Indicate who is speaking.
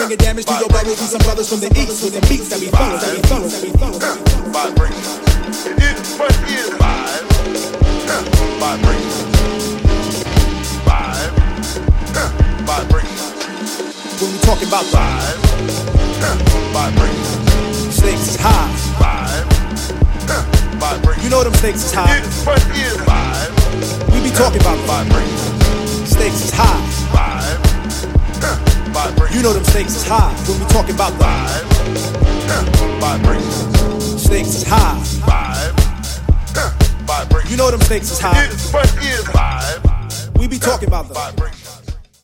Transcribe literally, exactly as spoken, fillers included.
Speaker 1: bringing damage to your brothers. We some brothers from the east with the beats that we follow, that we follow, that we follow.
Speaker 2: Vibration. It is what is vibe. Vibration. Vibe. Vibration.
Speaker 1: When we talking about
Speaker 2: vibe. Vibration.
Speaker 1: Stakes is high.
Speaker 2: Vibe. Vibration.
Speaker 1: You know them stakes is high.
Speaker 2: It is what is vibe.
Speaker 1: We be talking about
Speaker 2: vibration.
Speaker 1: Stakes is high.
Speaker 2: Vibe. Vibration.
Speaker 1: You know them stakes is high. When we talking about the
Speaker 2: vibe. Vibration.
Speaker 1: Stakes is high.
Speaker 2: Vibe. Vibration.
Speaker 1: You know them stakes is high.
Speaker 2: It is what is vibe.
Speaker 1: We be talking about the
Speaker 2: vibration.